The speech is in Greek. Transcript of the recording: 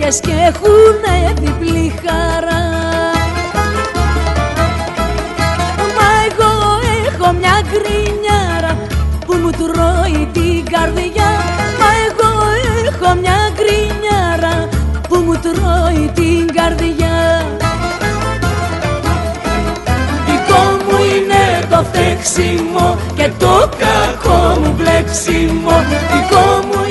γυναίκες και έχουνε διπλή χαρά. Μα εγώ έχω μια γκρινιάρα που μου τρώει την καρδιά. Μα εγώ έχω μια γκρινιάρα που μου τρώει την καρδιά. Δικό μου είναι το φταίξιμο και το κακό μου μπλέξιμο. Δικό μου